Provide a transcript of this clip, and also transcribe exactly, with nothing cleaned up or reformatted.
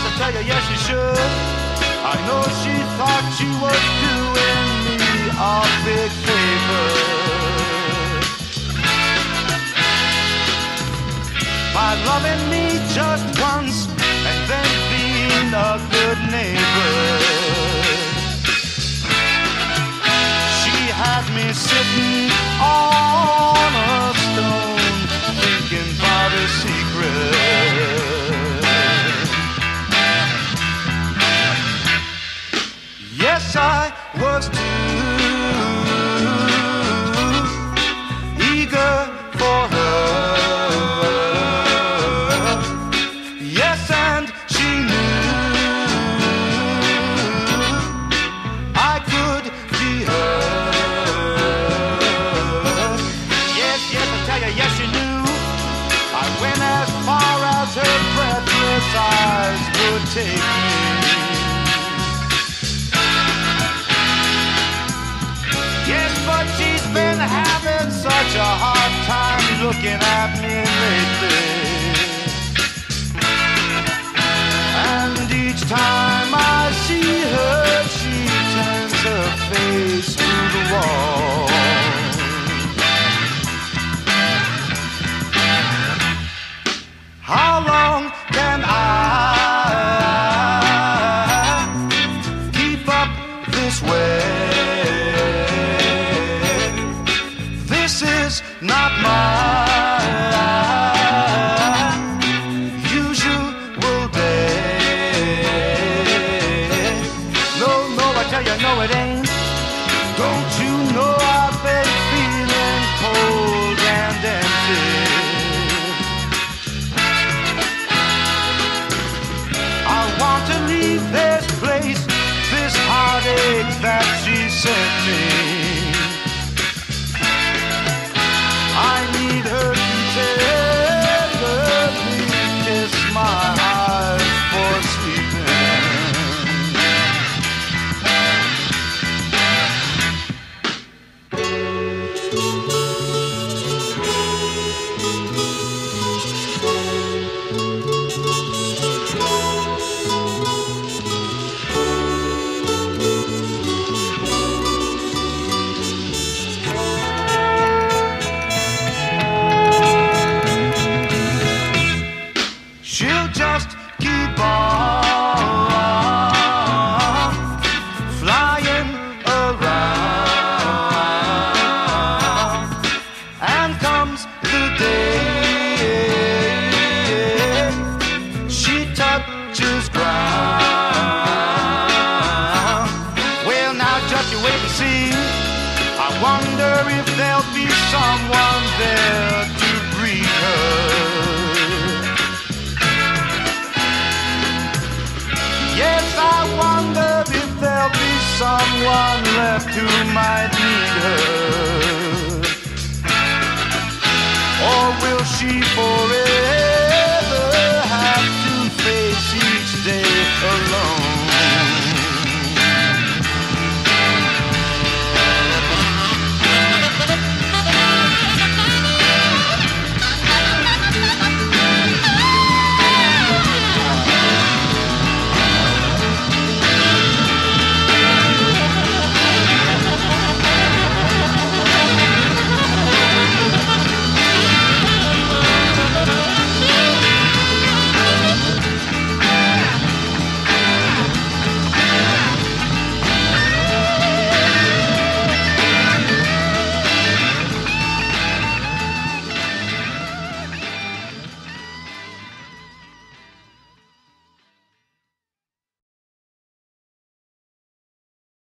I tell you, yes, she should. I know she thought she was doing me a big favor by loving me just once and then being a good neighbor. She had me sitting on a stone thinking about a secret. Yes, I was too eager for her. Yes, and she knew I could be hers. Yes, yes, I tell you, yes, she knew. I went as far as her breathless eyes would take me. But she's been having such a hard time looking at me lately. And each time I see her, she turns her face to the wall. How long can I keep up this way? Not my usual day. No, no, I tell you, no, it ain't. Don't you know I've been feeling cold and empty? I want to leave this place, this heartache that she sent me. I need her to tenderly kiss my eyes for sleeping. She'll just keep on flying around, and comes the day she touches ground. Well, now just you wait and see. I wonder if there'll be someone there to greet her. Yes, I wonder if there'll be someone left who might need her. Or will she forever